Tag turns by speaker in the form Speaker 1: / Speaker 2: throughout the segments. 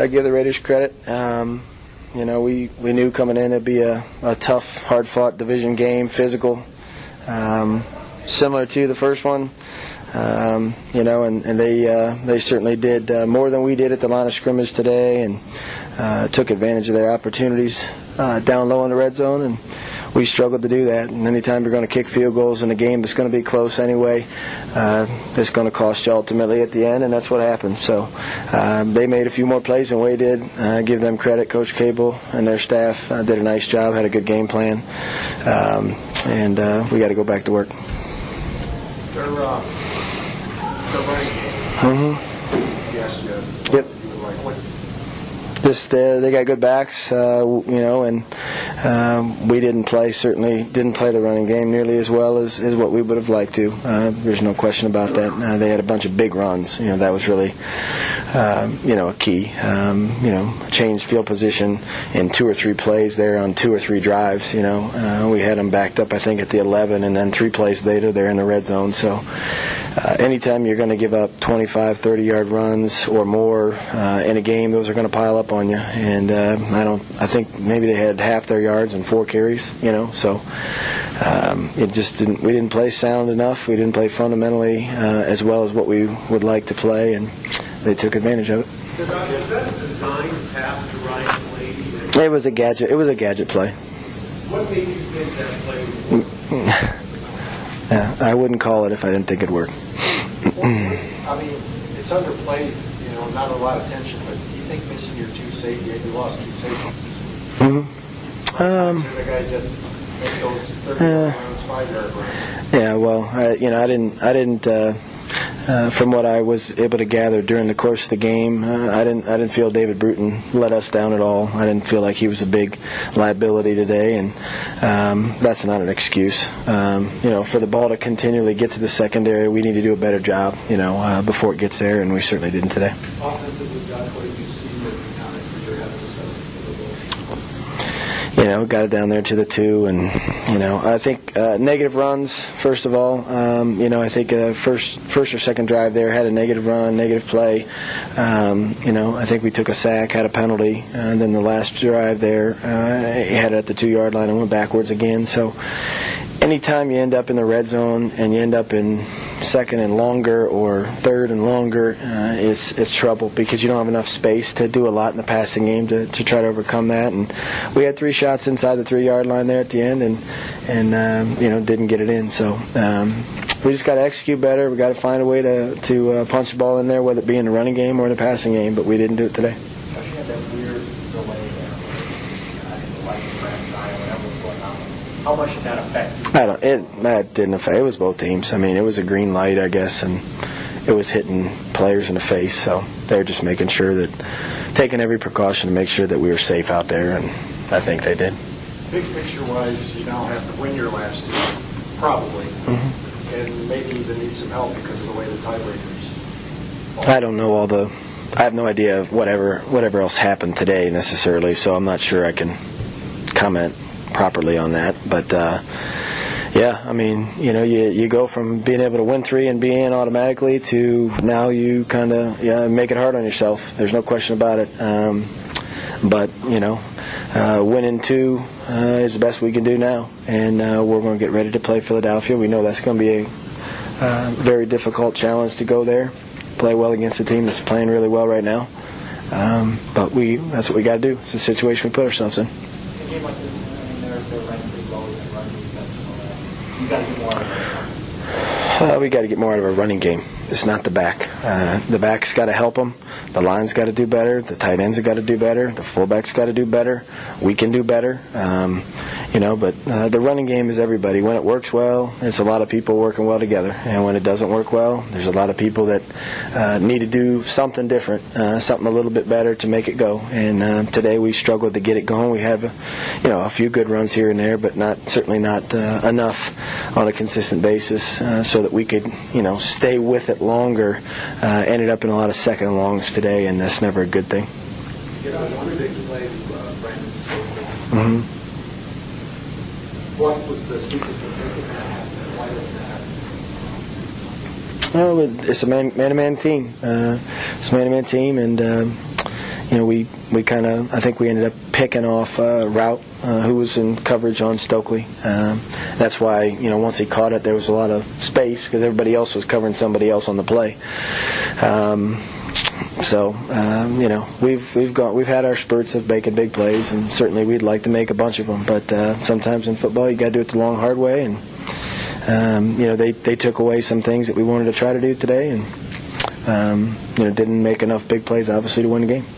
Speaker 1: give the Raiders credit. We knew coming in it'd be a tough, hard-fought division game, physical, similar to the first one. And they certainly did more than we did at the line of scrimmage today, and took advantage of their opportunities down low in the red zone, and we struggled to do that. And anytime you're going to kick field goals in a game that's going to be close anyway, it's going to cost you ultimately at the end, and that's what happened. So they made a few more plays than we did. Give them credit. Coach Cable and their staff did a nice job, had a good game plan, and we got to go back to work.
Speaker 2: Their running game. Yes,
Speaker 1: yep. Just they got good backs, and we certainly didn't play the running game nearly as well as what we would have liked to. There's no question about that. They had a bunch of big runs. That was really, a key. Changed field position in 2 or 3 plays there on 2 or 3 drives. We had them backed up, I think, at the 11, and then 3 plays later they're in the red zone. So anytime you're going to give up 25, 30-yard runs or more in a game, those are going to pile up on you. And I think maybe they had half their yards and 4 carries. So it just didn't. We didn't play sound enough. We didn't play fundamentally as well as what we would like to play, and they took advantage of it.
Speaker 2: Was that a design pass to Ryan Clady?
Speaker 1: It was a gadget. It was a gadget play.
Speaker 2: What made you think that play?
Speaker 1: Yeah, I wouldn't call it if I didn't think it'd work.
Speaker 2: It's underplayed. Not a lot of tension, but do you think missing your 2 safeties, you lost 2 safeties this week? The guys that make those 30-yard runs, 5-yard runs.
Speaker 1: Yeah, well, I didn't. From what I was able to gather during the course of the game, I didn't feel David Bruton let us down at all. I didn't feel like he was a big liability today, and that's not an excuse. For the ball to continually get to the secondary, we need to do a better job, before it gets there, and we certainly didn't today.
Speaker 2: Offensively, Josh, what did you see that you're having to
Speaker 1: got it down there to the 2, and I think negative runs. First of all, I think first or second drive there had a negative run, negative play. I think we took a sack, had a penalty, and then the last drive there, he had it at the 2-yard line and went backwards again. So anytime you end up in the red zone and you end up in second and longer or third and longer, it's trouble, because you don't have enough space to do a lot in the passing game to try to overcome that. And we had 3 shots inside the 3-yard line there at the end, and didn't get it in. So we just got to execute better. We got to find a way to punch the ball in there, whether it be in the running game or in the passing game. But we didn't do it today.
Speaker 2: How much did that affect you?
Speaker 1: That didn't affect. It was both teams. It was a green light, I guess, and it was hitting players in the face. So they were just making sure that, taking every precaution to make sure that we were safe out there, and I think they did.
Speaker 2: Big picture-wise, you now have to win your last 2, probably, and maybe even need some help because of the way the tiebreakers.
Speaker 1: I don't know I have no idea of whatever else happened today necessarily, so I'm not sure I can comment properly on that. But you go from being able to win 3 and be in automatically to now you kind of make it hard on yourself. There's no question about it. But winning 2 is the best we can do now, and we're going to get ready to play Philadelphia. We know that's going to be a very difficult challenge to go there, play well against a team that's playing really well right now. But that's what we got to do. It's a situation we put ourselves in.
Speaker 2: A game like this, they're running pretty well with their running defense and all that. You got to get more out of it.
Speaker 1: We got to get more out of our running game. It's not the back. The back's got to help them. The line's got to do better. The tight ends have got to do better. The fullback's got to do better. We can do better. But the running game is everybody. When it works well, it's a lot of people working well together. And when it doesn't work well, there's a lot of people that need to do something different, something a little bit better to make it go. And today we struggled to get it going. We have a few good runs here and there, but certainly not enough on a consistent basis so that we could stay with it longer. Ended up in a lot of second and longs today, and that's never a good thing.
Speaker 2: One big play, Brandon. What was the secret to making that happen, and why did that happen?
Speaker 1: It's a man-to-man team. It's a man-to-man team, and I think we ended up picking off Route, who was in coverage on Stokely. That's why, once he caught it, there was a lot of space because everybody else was covering somebody else on the play. We've had our spurts of making big plays, and certainly we'd like to make a bunch of them. But sometimes in football, you got to do it the long, hard way. And they took away some things that we wanted to try to do today, and didn't make enough big plays, obviously, to win the game.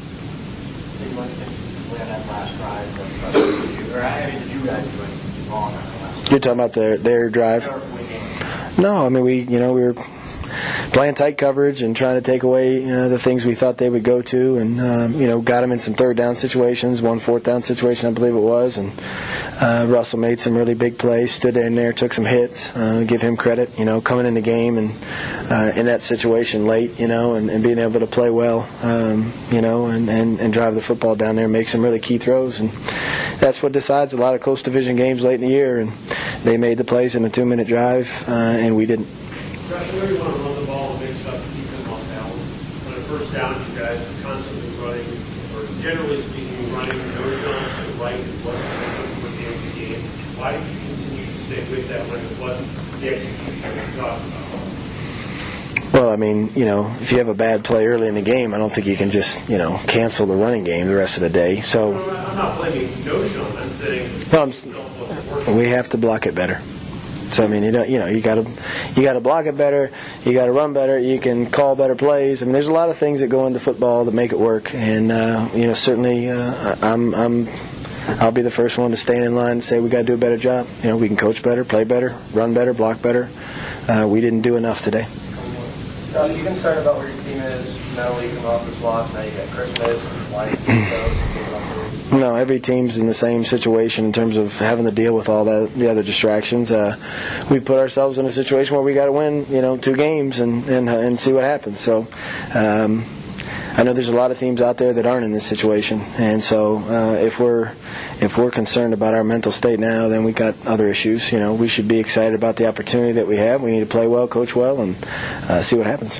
Speaker 1: You're talking about their drive? No, we were playing tight coverage and trying to take away the things we thought they would go to, and got them in some third down situations, one fourth down situation I believe it was, and Russell made some really big plays, stood in there, took some hits, give him credit, coming in the game and in that situation late, and being able to play well, and drive the football down there and make some really key throws, and that's what decides a lot of close division games late in the year, and they made the plays in a 2-minute drive, and we didn't.
Speaker 3: Josh, where you want to run the ball and make stuff to keep them off balance? On a first down, you guys are constantly running, or generally speaking, running no shots to the right and left towards the end of the game. Why did you continue to stay with that when it wasn't the execution we talked about?
Speaker 1: Well, if you have a bad play early in the game, I don't think you can just, cancel the running game the rest of the day. So
Speaker 3: I'm not blaming no-show. I'm saying
Speaker 1: we have to block it better. So you got to block it better. You got to run better. You can call better plays. There's a lot of things that go into football that make it work. And certainly, I'll be the first one to stand in line and say we got to do a better job. We can coach better, play better, run better, block better. We didn't do enough today.
Speaker 4: Josh, are you concerned about where your team is now that you come off this loss? Now you got Christmas and life and
Speaker 1: No, every team's in the same situation in terms of having to deal with all the other distractions. We put ourselves in a situation where we got to win, 2 games and see what happens. So I know there's a lot of teams out there that aren't in this situation, and so if we're concerned about our mental state now, then we got other issues. We should be excited about the opportunity that we have. We need to play well, coach well, and see what happens.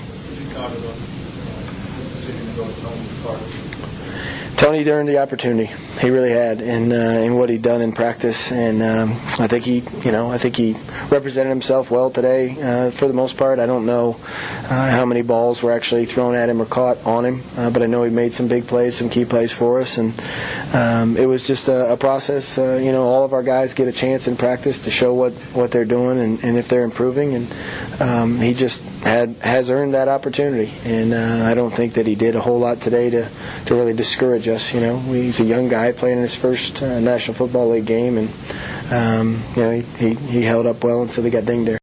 Speaker 1: Tony earned the opportunity. He really had in what he'd done in practice, and I think he represented himself well today for the most part. I don't know how many balls were actually thrown at him or caught on him, but I know he made some big plays, some key plays for us, and it was just a process. All of our guys get a chance in practice to show what they're doing and if they're improving, and he just has earned that opportunity, and I don't think that he did a whole lot today to really discourage us. He's a young guy playing in his first National Football League game, and he held up well until they got dinged there.